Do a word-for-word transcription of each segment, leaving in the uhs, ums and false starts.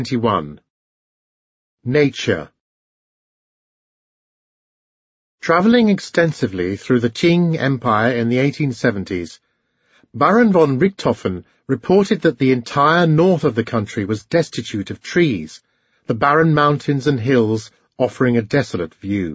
twenty-one. Nature. Travelling extensively through the Qing Empire in the eighteen seventies, Baron von Richthofen reported that the entire north of the country was destitute of trees, the barren mountains and hills offering a desolate view.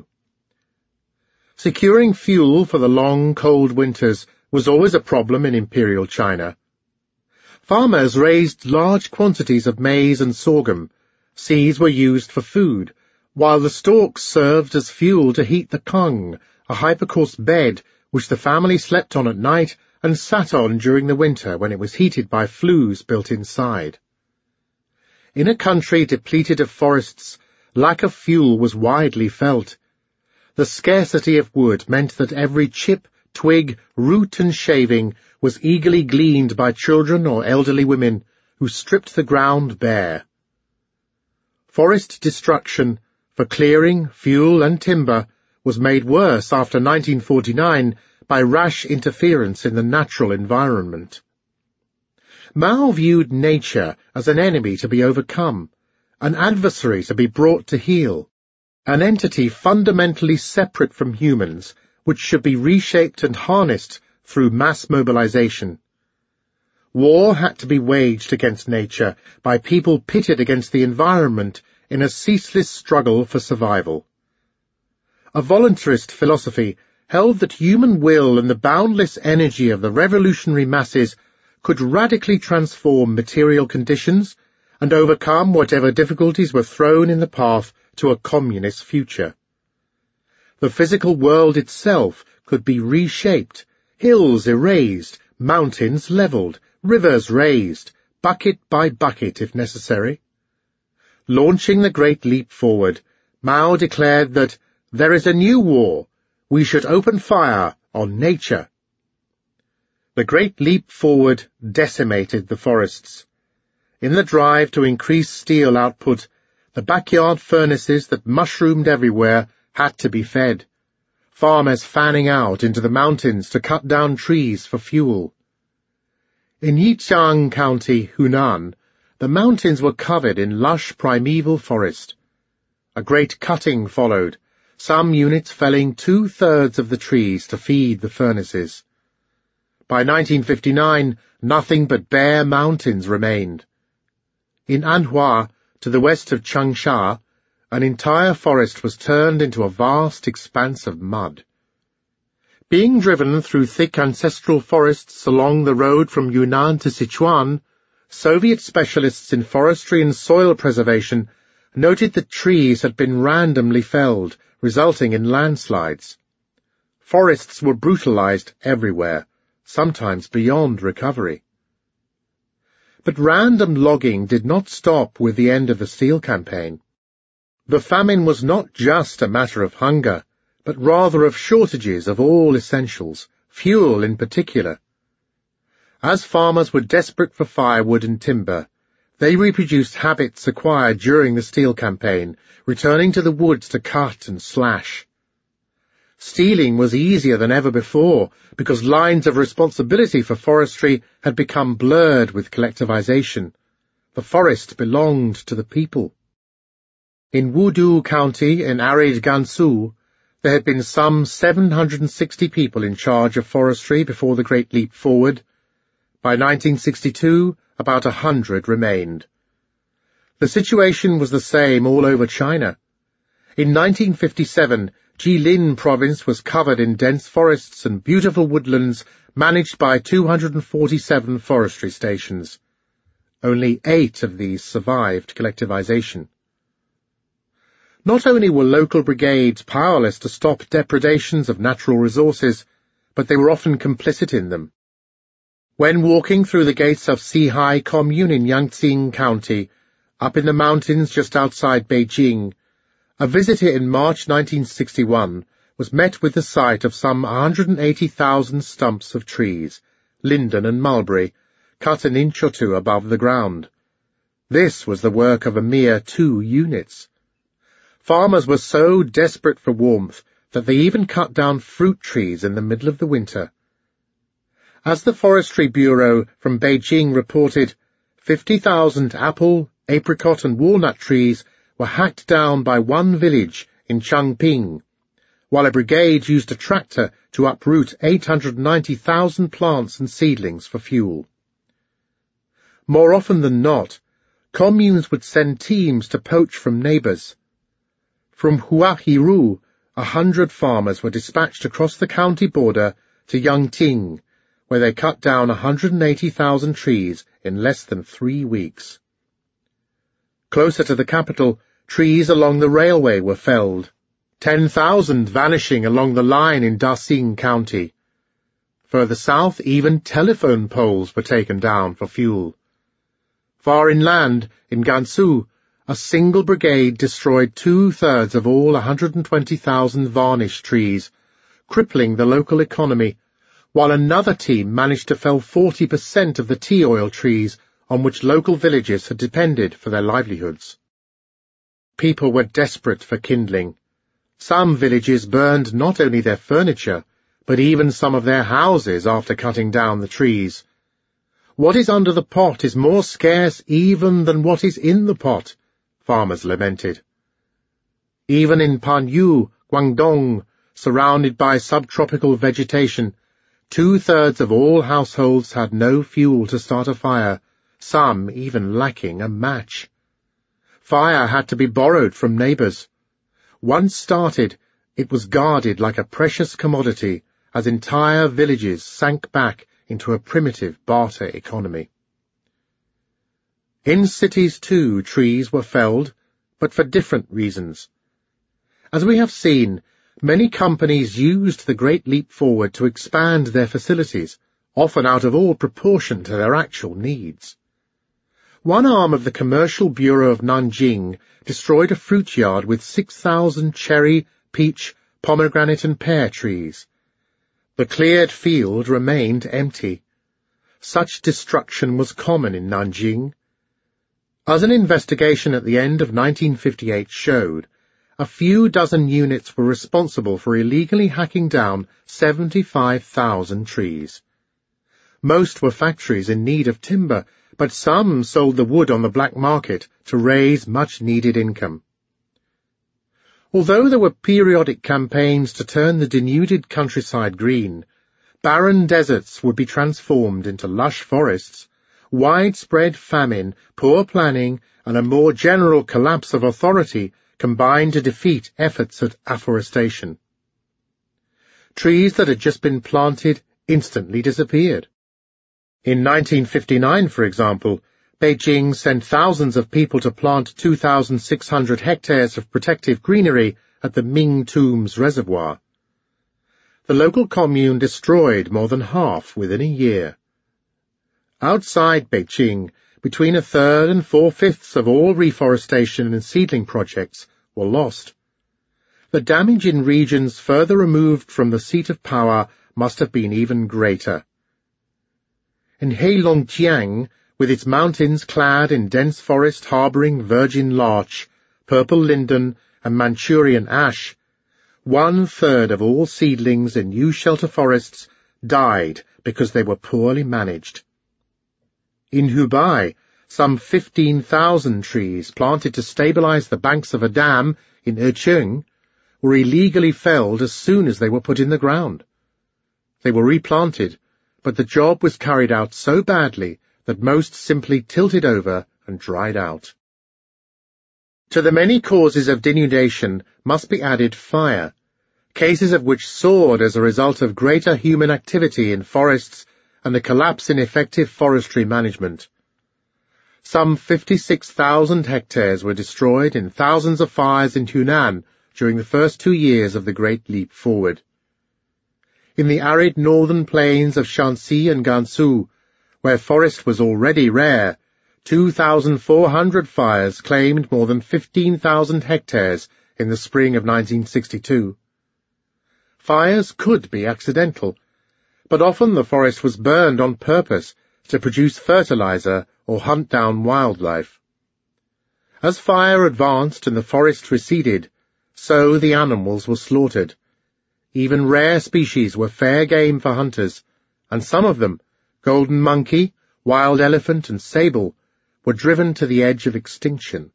Securing fuel for the long, cold winters was always a problem in Imperial China. Farmers raised large quantities of maize and sorghum. Seeds were used for food, while the stalks served as fuel to heat the kung, a hypercoarse bed which the family slept on at night and sat on during the winter when it was heated by flues built inside. In a country depleted of forests, lack of fuel was widely felt. The scarcity of wood meant that every chip, twig, root and shaving was eagerly gleaned by children or elderly women who stripped the ground bare. Forest destruction for clearing, fuel and timber was made worse after nineteen forty-nine by rash interference in the natural environment. Mao viewed nature as an enemy to be overcome, an adversary to be brought to heel, an entity fundamentally separate from humans which should be reshaped and harnessed through mass mobilization. War had to be waged against nature by people pitted against the environment in a ceaseless struggle for survival. A voluntarist philosophy held that human will and the boundless energy of the revolutionary masses could radically transform material conditions and overcome whatever difficulties were thrown in the path to a communist future. The physical world itself could be reshaped, hills erased, mountains levelled, rivers raised, bucket by bucket if necessary. Launching the Great Leap Forward, Mao declared that there is a new war. We should open fire on nature. The Great Leap Forward decimated the forests. In the drive to increase steel output, the backyard furnaces that mushroomed everywhere had to be fed, farmers fanning out into the mountains to cut down trees for fuel. In Yijiang County, Hunan, the mountains were covered in lush primeval forest. A great cutting followed, some units felling two-thirds of the trees to feed the furnaces. By nineteen fifty-nine, nothing but bare mountains remained. In Anhua, to the west of Changsha, an entire forest was turned into a vast expanse of mud. Being driven through thick ancestral forests along the road from Yunnan to Sichuan, Soviet specialists in forestry and soil preservation noted that trees had been randomly felled, resulting in landslides. Forests were brutalized everywhere, sometimes beyond recovery. But random logging did not stop with the end of the steel campaign. The famine was not just a matter of hunger, but rather of shortages of all essentials, fuel in particular. As farmers were desperate for firewood and timber, they reproduced habits acquired during the steel campaign, returning to the woods to cut and slash. Stealing was easier than ever before, because lines of responsibility for forestry had become blurred with collectivization. The forest belonged to the people. In Wudu County in arid Gansu, there had been some seven hundred sixty people in charge of forestry before the Great Leap Forward. By nineteen sixty-two, about a hundred remained. The situation was the same all over China. In nineteen fifty-seven, Jilin province was covered in dense forests and beautiful woodlands managed by two hundred forty-seven forestry stations. Only eight of these survived collectivization. Not only were local brigades powerless to stop depredations of natural resources, but they were often complicit in them. When walking through the gates of Sihai Commune in Yangqing County, up in the mountains just outside Beijing, a visitor in March nineteen sixty-one was met with the sight of some one hundred eighty thousand stumps of trees, linden and mulberry, cut an inch or two above the ground. This was the work of a mere two units. Farmers were so desperate for warmth that they even cut down fruit trees in the middle of the winter. As the Forestry Bureau from Beijing reported, fifty thousand apple, apricot and walnut trees were hacked down by one village in Changping, while a brigade used a tractor to uproot eight hundred ninety thousand plants and seedlings for fuel. More often than not, communes would send teams to poach from neighbours. From Huahiru, a hundred farmers were dispatched across the county border to Yangting, where they cut down one hundred eighty thousand trees in less than three weeks. Closer to the capital, trees along the railway were felled, ten thousand vanishing along the line in Daxing County. Further south, even telephone poles were taken down for fuel. Far inland, in Gansu, a single brigade destroyed two-thirds of all one hundred twenty thousand varnish trees, crippling the local economy, while another team managed to fell forty percent of the tea oil trees on which local villages had depended for their livelihoods. People were desperate for kindling. Some villages burned not only their furniture, but even some of their houses after cutting down the trees. What is under the pot is more scarce even than what is in the pot, farmers lamented. Even in Panyu, Guangdong, surrounded by subtropical vegetation, two-thirds of all households had no fuel to start a fire, some even lacking a match. Fire had to be borrowed from neighbours. Once started, it was guarded like a precious commodity as entire villages sank back into a primitive barter economy. In cities, too, trees were felled, but for different reasons. As we have seen, many companies used the Great Leap Forward to expand their facilities, often out of all proportion to their actual needs. One arm of the Commercial Bureau of Nanjing destroyed a fruit yard with six thousand cherry, peach, pomegranate and pear trees. The cleared field remained empty. Such destruction was common in Nanjing. As an investigation at the end of nineteen fifty-eight showed, a few dozen units were responsible for illegally hacking down seventy-five thousand trees. Most were factories in need of timber, but some sold the wood on the black market to raise much-needed income. Although there were periodic campaigns to turn the denuded countryside green, barren deserts would be transformed into lush forests. Widespread famine, poor planning, and a more general collapse of authority combined to defeat efforts at afforestation. Trees that had just been planted instantly disappeared. In nineteen fifty-nine, for example, Beijing sent thousands of people to plant two thousand six hundred hectares of protective greenery at the Ming Tombs Reservoir. The local commune destroyed more than half within a year. Outside Beijing, between a third and four-fifths of all reforestation and seedling projects were lost. The damage in regions further removed from the seat of power must have been even greater. In Heilongjiang, with its mountains clad in dense forest harbouring virgin larch, purple linden, and Manchurian ash, one-third of all seedlings in new shelter forests died because they were poorly managed. In Hubei, some fifteen thousand trees planted to stabilize the banks of a dam in Echeng were illegally felled as soon as they were put in the ground. They were replanted, but the job was carried out so badly that most simply tilted over and dried out. To the many causes of denudation must be added fire, cases of which soared as a result of greater human activity in forests and a collapse in effective forestry management. Some fifty-six thousand hectares were destroyed in thousands of fires in Hunan during the first two years of the Great Leap Forward. In the arid northern plains of Shanxi and Gansu, where forest was already rare, two thousand four hundred fires claimed more than fifteen thousand hectares in the spring of nineteen sixty-two. Fires could be accidental, but often the forest was burned on purpose to produce fertilizer or hunt down wildlife. As fire advanced and the forest receded, so the animals were slaughtered. Even rare species were fair game for hunters, and some of them, golden monkey, wild elephant, and sable, were driven to the edge of extinction.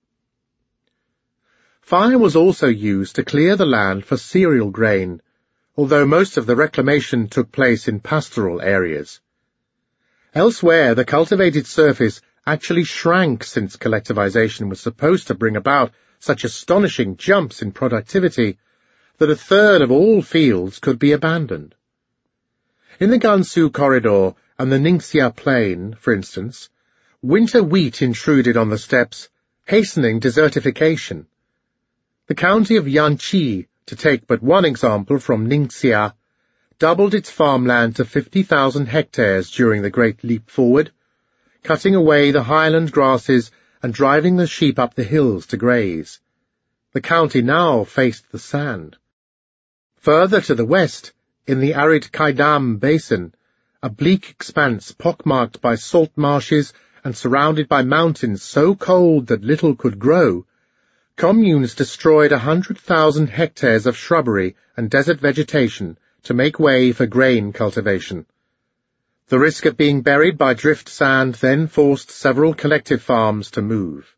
Fire was also used to clear the land for cereal grain, although most of the reclamation took place in pastoral areas. Elsewhere, the cultivated surface actually shrank since collectivization was supposed to bring about such astonishing jumps in productivity that a third of all fields could be abandoned. In the Gansu Corridor and the Ningxia Plain, for instance, winter wheat intruded on the steppes, hastening desertification. The county of Yanqi, to take but one example from Ningxia, doubled its farmland to fifty thousand hectares during the Great Leap Forward, cutting away the highland grasses and driving the sheep up the hills to graze. The county now faced the sand. Further to the west, in the arid Kaidam Basin, a bleak expanse pockmarked by salt marshes and surrounded by mountains so cold that little could grow, communes destroyed a hundred thousand hectares of shrubbery and desert vegetation to make way for grain cultivation. The risk of being buried by drift sand then forced several collective farms to move.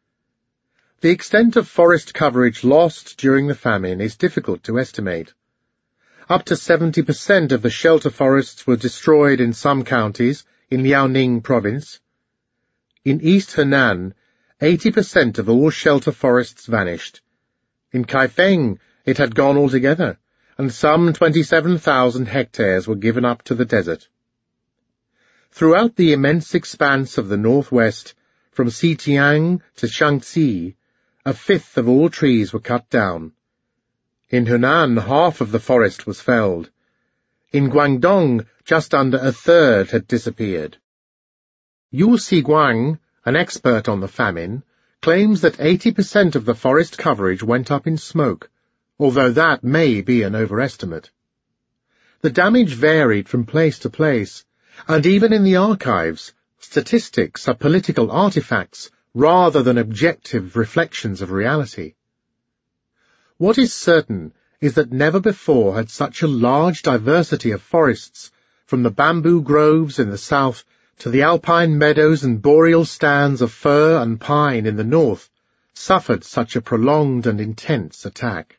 The extent of forest coverage lost during the famine is difficult to estimate. Up to seventy percent of the shelter forests were destroyed in some counties in Liaoning province. In East Henan, eighty percent of all shelter forests vanished. In Kaifeng, it had gone altogether, and some twenty-seven thousand hectares were given up to the desert. Throughout the immense expanse of the northwest, from Xitian to Shaanxi, a fifth of all trees were cut down. In Hunan, half of the forest was felled. In Guangdong, just under a third had disappeared. Yu Xiguang, an expert on the famine, claims that eighty percent of the forest coverage went up in smoke, although that may be an overestimate. The damage varied from place to place, and even in the archives, statistics are political artifacts rather than objective reflections of reality. What is certain is that never before had such a large diversity of forests, from the bamboo groves in the south to the alpine meadows and boreal stands of fir and pine in the north, suffered such a prolonged and intense attack.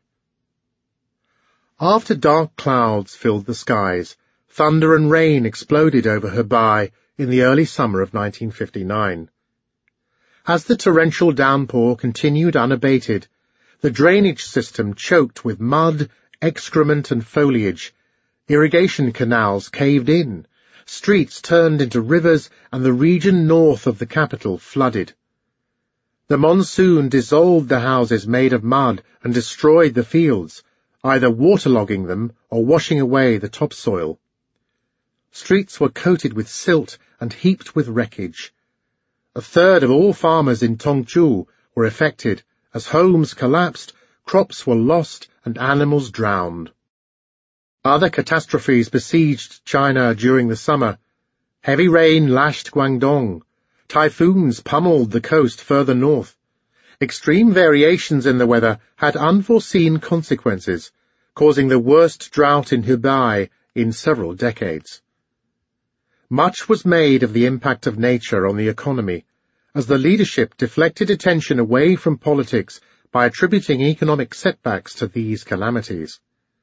After dark clouds filled the skies, thunder and rain exploded over Hebei in the early summer of nineteen fifty-nine. As the torrential downpour continued unabated, the drainage system choked with mud, excrement, and foliage. Irrigation canals caved in, streets turned into rivers, and the region north of the capital flooded. The monsoon dissolved the houses made of mud and destroyed the fields, either waterlogging them or washing away the topsoil. Streets were coated with silt and heaped with wreckage. A third of all farmers in Tongzhou were affected. As homes collapsed, crops were lost, and animals drowned. Other catastrophes besieged China during the summer. Heavy rain lashed Guangdong. Typhoons pummeled the coast further north. Extreme variations in the weather had unforeseen consequences, causing the worst drought in Hebei in several decades. Much was made of the impact of nature on the economy, as the leadership deflected attention away from politics by attributing economic setbacks to these calamities.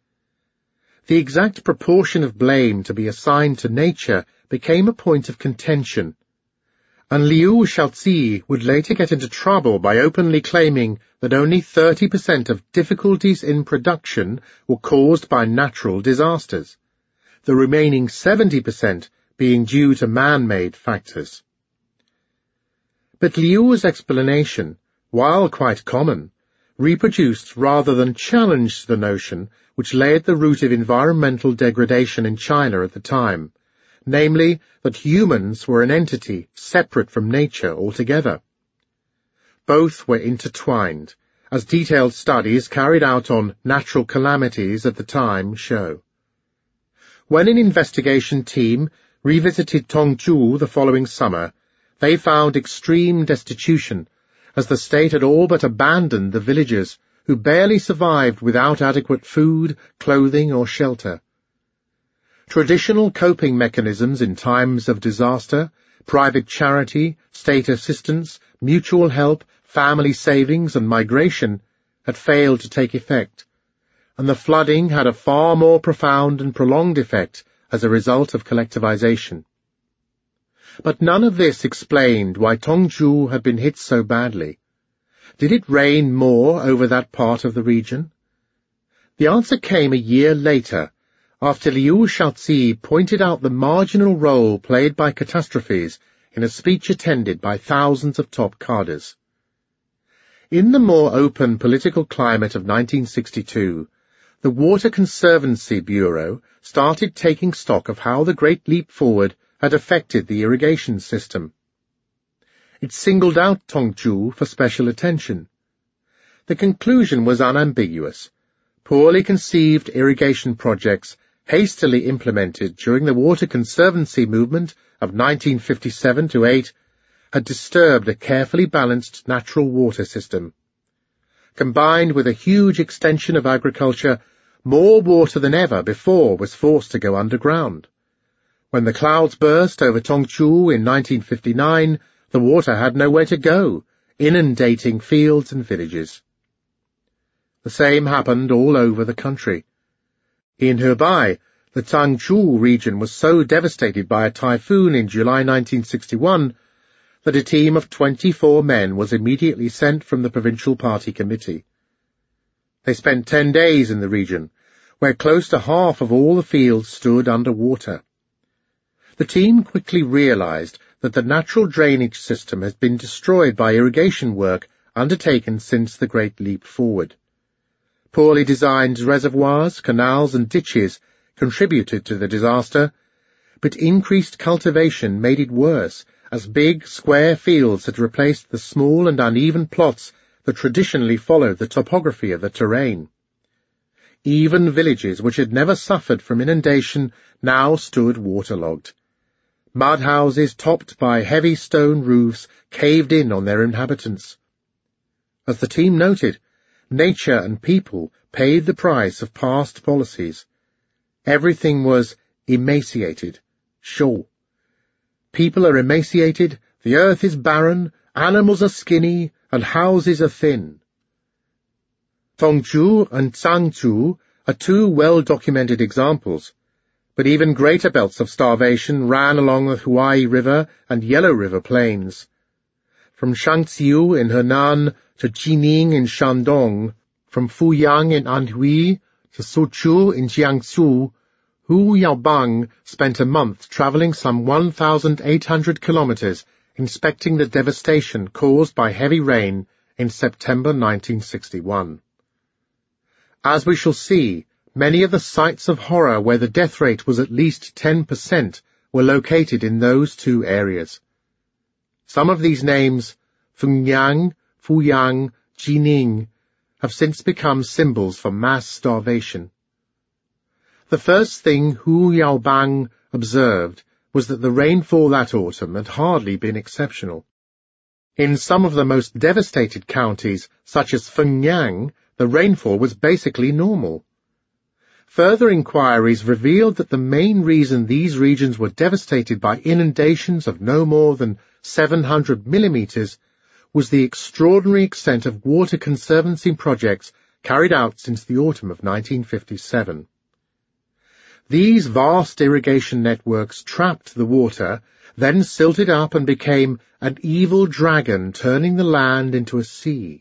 The exact proportion of blame to be assigned to nature became a point of contention, and Liu Shaozi would later get into trouble by openly claiming that only thirty percent of difficulties in production were caused by natural disasters, the remaining seventy percent being due to man-made factors. But Liu's explanation, while quite common, reproduced rather than challenged the notion which lay at the root of environmental degradation in China at the time, namely that humans were an entity separate from nature altogether. Both were intertwined, as detailed studies carried out on natural calamities at the time show. When an investigation team revisited Tongzhou the following summer, they found extreme destitution, as the state had all but abandoned the villagers, who barely survived without adequate food, clothing, or shelter. Traditional coping mechanisms in times of disaster, private charity, state assistance, mutual help, family savings, and migration had failed to take effect, and the flooding had a far more profound and prolonged effect as a result of collectivization. But none of this explained why Tongzhou had been hit so badly. Did it rain more over that part of the region? The answer came a year later, after Liu Shaozi pointed out the marginal role played by catastrophes in a speech attended by thousands of top cadres. In the more open political climate of nineteen sixty-two, the Water Conservancy Bureau started taking stock of how the Great Leap Forward had affected the irrigation system. It singled out Tongzhou for special attention. The conclusion was unambiguous. Poorly conceived irrigation projects hastily implemented during the Water Conservancy movement of nineteen fifty-seven to eight had disturbed a carefully balanced natural water system. Combined with a huge extension of agriculture, more water than ever before was forced to go underground. When the clouds burst over Tongzhou in nineteen fifty-nine, the water had nowhere to go, inundating fields and villages. The same happened all over the country. In Hebei, the Tangzhou region was so devastated by a typhoon in July nineteen sixty-one that a team of twenty-four men was immediately sent from the provincial party committee. They spent ten days in the region, where close to half of all the fields stood under water. The team quickly realized that the natural drainage system has been destroyed by irrigation work undertaken since the Great Leap Forward. Poorly designed reservoirs, canals, and ditches contributed to the disaster, but increased cultivation made it worse, as big, square fields had replaced the small and uneven plots that traditionally followed the topography of the terrain. Even villages which had never suffered from inundation now stood waterlogged. Mud houses topped by heavy stone roofs caved in on their inhabitants. As the team noted, nature and people paid the price of past policies. Everything was emaciated, sure. People are emaciated, the earth is barren, animals are skinny, and houses are thin. Tongzhou and Zhangzhou are two well-documented examples, but even greater belts of starvation ran along the Huai River and Yellow River plains. From Shangqiu in Henan to Jining in Shandong, from Fuyang in Anhui to Suzhou in Jiangsu, Hu Yaobang spent a month traveling some one thousand eight hundred kilometers inspecting the devastation caused by heavy rain in September nineteen sixty-one. As we shall see, many of the sites of horror where the death rate was at least ten percent were located in those two areas. Some of these names, Fengyang, Fuyang, Jining, have since become symbols for mass starvation. The first thing Hu Yaobang observed was that the rainfall that autumn had hardly been exceptional. In some of the most devastated counties, such as Fengyang, the rainfall was basically normal. Further inquiries revealed that the main reason these regions were devastated by inundations of no more than seven hundred millimeters was the extraordinary extent of water conservancy projects carried out since the autumn of nineteen fifty-seven. These vast irrigation networks trapped the water, then silted up and became an evil dragon turning the land into a sea.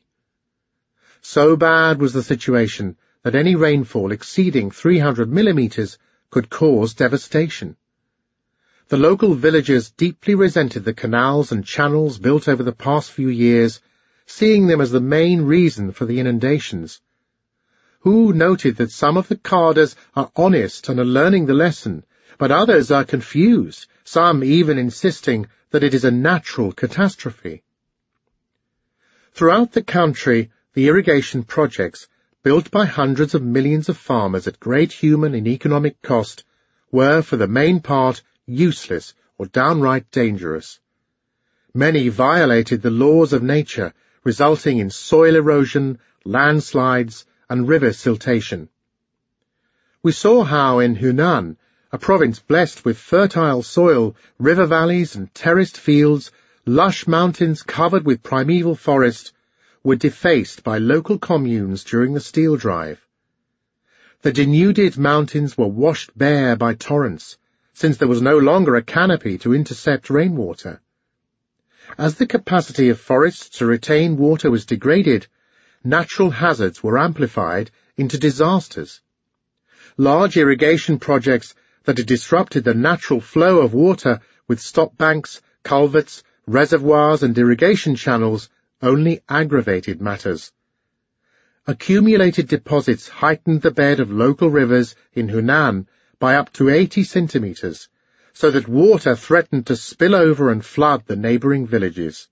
So bad was the situation that any rainfall exceeding three hundred millimeters could cause devastation. The local villagers deeply resented the canals and channels built over the past few years, seeing them as the main reason for the inundations. Hu noted that some of the cadres are honest and are learning the lesson, but others are confused, some even insisting that it is a natural catastrophe. Throughout the country, the irrigation projects, built by hundreds of millions of farmers at great human and economic cost, were for the main part useless or downright dangerous. Many violated the laws of nature, resulting in soil erosion, landslides, and river siltation. We saw how in Hunan, a province blessed with fertile soil, river valleys and terraced fields, lush mountains covered with primeval forest, were defaced by local communes during the steel drive. The denuded mountains were washed bare by torrents, since there was no longer a canopy to intercept rainwater. As the capacity of forests to retain water was degraded, natural hazards were amplified into disasters. Large irrigation projects that had disrupted the natural flow of water with stop banks, culverts, reservoirs and irrigation channels only aggravated matters. Accumulated deposits heightened the bed of local rivers in Hunan by up to eighty centimeters, so that water threatened to spill over and flood the neighboring villages.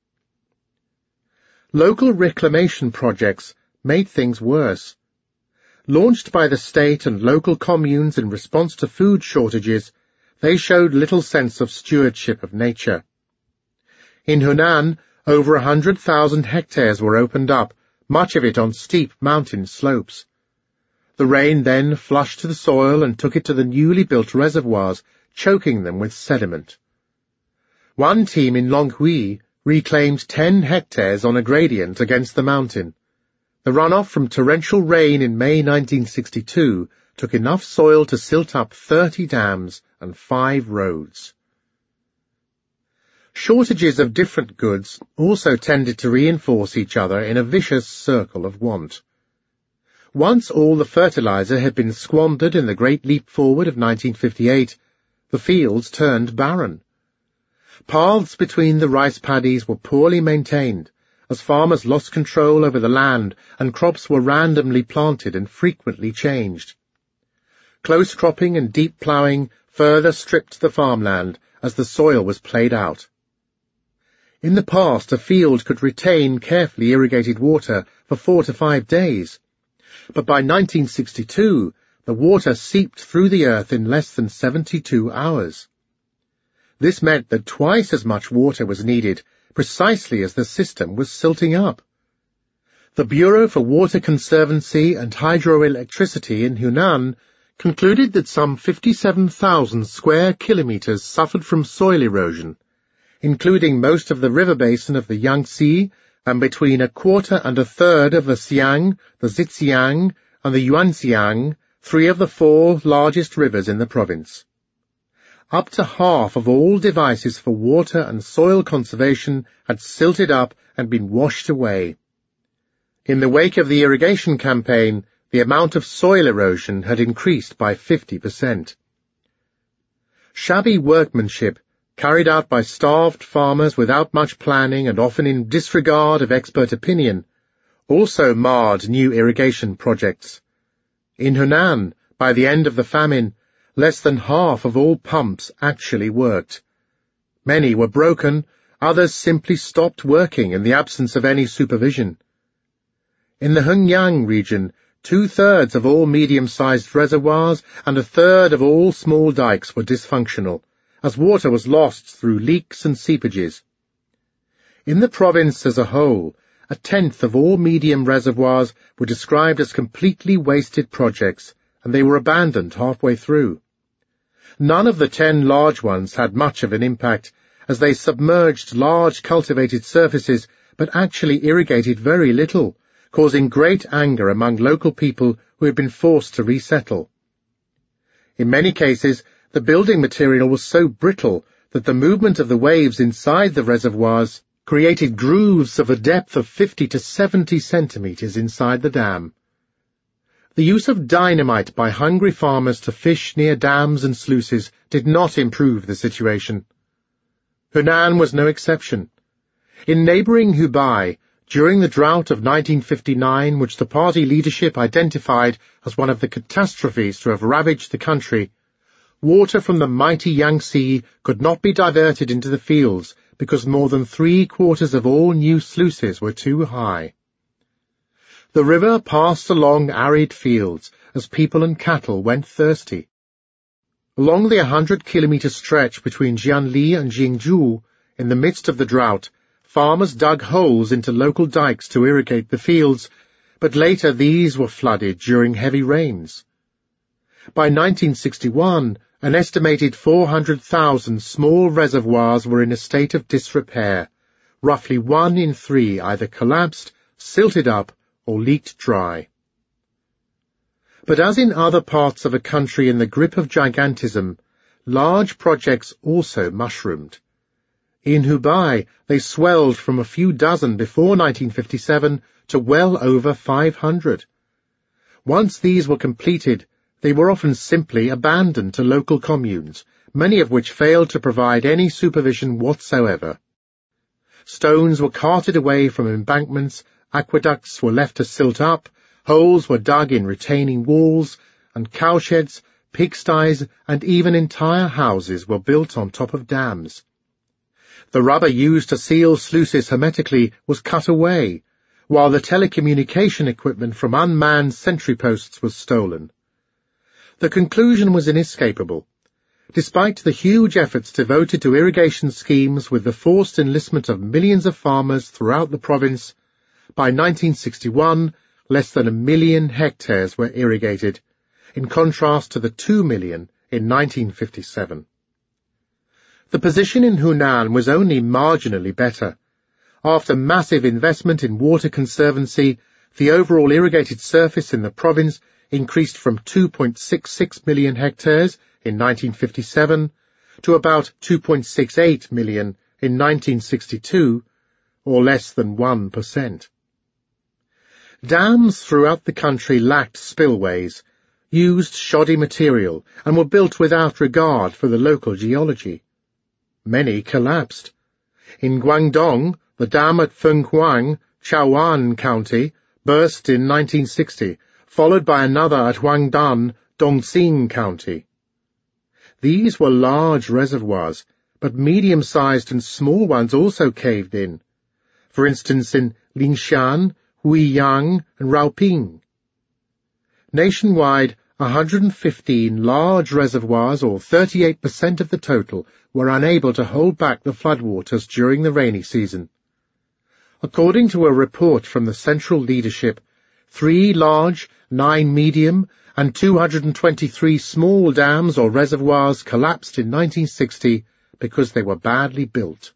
Local reclamation projects made things worse. Launched by the state and local communes in response to food shortages, they showed little sense of stewardship of nature. In Hunan, over a hundred thousand hectares were opened up, much of it on steep mountain slopes. The rain then flushed the soil and took it to the newly built reservoirs, choking them with sediment. One team in Longhui reclaimed ten hectares on a gradient against the mountain. The runoff from torrential rain in May nineteen sixty-two took enough soil to silt up thirty dams and five roads. Shortages of different goods also tended to reinforce each other in a vicious circle of want. Once all the fertilizer had been squandered in the Great Leap Forward of nineteen fifty-eight, the fields turned barren. Paths between the rice paddies were poorly maintained, as farmers lost control over the land and crops were randomly planted and frequently changed. Close cropping and deep ploughing further stripped the farmland as the soil was played out. In the past, a field could retain carefully irrigated water for four to five days, but by nineteen sixty-two, the water seeped through the earth in less than seventy-two hours. This meant that twice as much water was needed, precisely as the system was silting up. The Bureau for Water Conservancy and Hydroelectricity in Hunan concluded that some fifty-seven thousand square kilometers suffered from soil erosion, including most of the river basin of the Yangtze and between a quarter and a third of the Xiang, the Zhejiang, and the Yuanxiang, three of the four largest rivers in the province. Up to half of all devices for water and soil conservation had silted up and been washed away. In the wake of the irrigation campaign, the amount of soil erosion had increased by fifty percent. Shabby workmanship, carried out by starved farmers without much planning and often in disregard of expert opinion, also marred new irrigation projects. In Hunan, by the end of the famine, less than half of all pumps actually worked. Many were broken, others simply stopped working in the absence of any supervision. In the Hengyang region, two-thirds of all medium-sized reservoirs and a third of all small dikes were dysfunctional, as water was lost through leaks and seepages. In the province as a whole, a tenth of all medium reservoirs were described as completely wasted projects, and they were abandoned halfway through. None of the ten large ones had much of an impact, as they submerged large cultivated surfaces but actually irrigated very little, causing great anger among local people who had been forced to resettle. In many cases, the building material was so brittle that the movement of the waves inside the reservoirs created grooves of a depth of fifty to seventy centimeters inside the dam. The use of dynamite by hungry farmers to fish near dams and sluices did not improve the situation. Hunan was no exception. In neighboring Hubei, during the drought of nineteen fifty-nine, which the party leadership identified as one of the catastrophes to have ravaged the country, water from the mighty Yangtze could not be diverted into the fields because more than three-quarters of all new sluices were too high. The river passed along arid fields as people and cattle went thirsty. Along the hundred-kilometre stretch between Jianli and Jingzhou, in the midst of the drought, farmers dug holes into local dikes to irrigate the fields, but later these were flooded during heavy rains. By nineteen sixty-one, an estimated four hundred thousand small reservoirs were in a state of disrepair. Roughly one in three either collapsed, silted up, or leaked dry. But as in other parts of a country in the grip of gigantism, large projects also mushroomed. In Hubei, they swelled from a few dozen before nineteen fifty-seven to well over five hundred. Once these were completed, they were often simply abandoned to local communes, many of which failed to provide any supervision whatsoever. Stones were carted away from embankments, aqueducts were left to silt up, holes were dug in retaining walls, and cowsheds, pigsties, and even entire houses were built on top of dams. The rubber used to seal sluices hermetically was cut away, while the telecommunication equipment from unmanned sentry posts was stolen. The conclusion was inescapable. Despite the huge efforts devoted to irrigation schemes with the forced enlistment of millions of farmers throughout the province, by nineteen sixty-one, less than a million hectares were irrigated, in contrast to the two million in nineteen fifty-seven. The position in Hunan was only marginally better. After massive investment in water conservancy, the overall irrigated surface in the province increased from two point six six million hectares in nineteen fifty-seven to about two point six eight million in nineteen sixty-two, or less than one percent. Dams throughout the country lacked spillways, used shoddy material, and were built without regard for the local geology. Many collapsed. In Guangdong, the dam at Fenghuang, Chaoan County, burst in nineteen sixty, followed by another at Huangdan, Dongxing County. These were large reservoirs, but medium-sized and small ones also caved in, for instance in Lingshan, Huiyang, and Raoping. Nationwide, one hundred fifteen large reservoirs, or thirty-eight percent of the total, were unable to hold back the floodwaters during the rainy season. According to a report from the central leadership, three large, nine medium, and two hundred twenty-three small dams or reservoirs collapsed in nineteen sixty because they were badly built.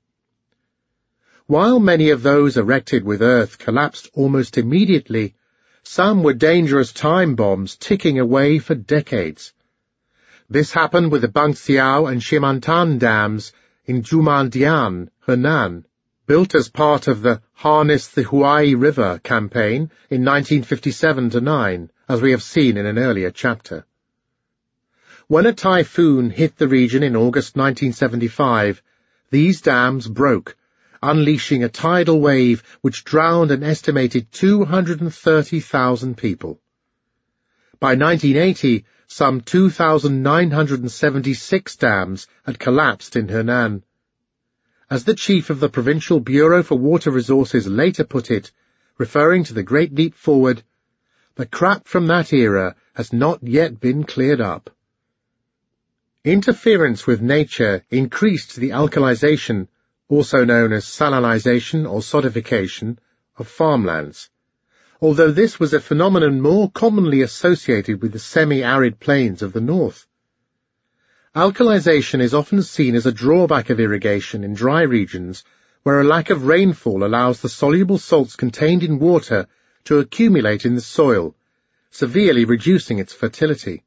While many of those erected with earth collapsed almost immediately, some were dangerous time bombs ticking away for decades. This happened with the Bangxiao and Ximantan dams in Zhumandian, Henan, built as part of the Harness the Huai River campaign in nineteen fifty-seven to nine, as we have seen in an earlier chapter. When a typhoon hit the region in August nineteen seventy-five, these dams broke, unleashing a tidal wave which drowned an estimated two hundred thirty thousand people. By nineteen eighty, some two thousand nine hundred seventy-six dams had collapsed in Henan. As the chief of the Provincial Bureau for Water Resources later put it, referring to the Great Leap Forward, the crap from that era has not yet been cleared up. Interference with nature increased the alkalization, also known as salinization or sodification, of farmlands, although this was a phenomenon more commonly associated with the semi-arid plains of the north. Alkalization is often seen as a drawback of irrigation in dry regions where a lack of rainfall allows the soluble salts contained in water to accumulate in the soil, severely reducing its fertility.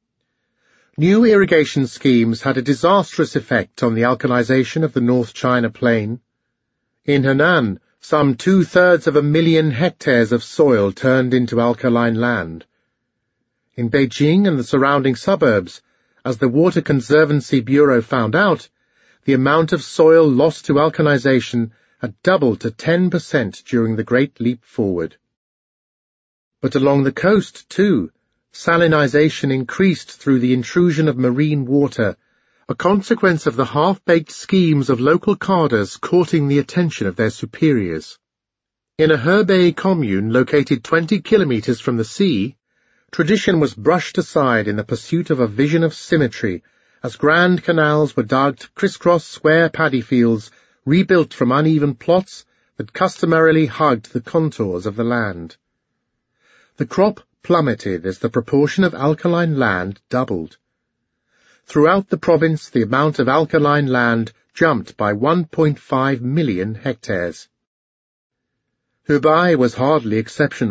New irrigation schemes had a disastrous effect on the alkalization of the North China Plain. In Henan, some two-thirds of a million hectares of soil turned into alkaline land. In Beijing and the surrounding suburbs, as the Water Conservancy Bureau found out, the amount of soil lost to alkalization had doubled to ten percent during the Great Leap Forward. But along the coast, too, salinization increased through the intrusion of marine water, a consequence of the half-baked schemes of local cadres courting the attention of their superiors. In a Hebei commune located twenty kilometers from the sea, tradition was brushed aside in the pursuit of a vision of symmetry, as grand canals were dug to crisscross square paddy fields rebuilt from uneven plots that customarily hugged the contours of the land. The crop plummeted as the proportion of alkaline land doubled. Throughout the province, the amount of alkaline land jumped by one point five million hectares. Hubei was hardly exceptional.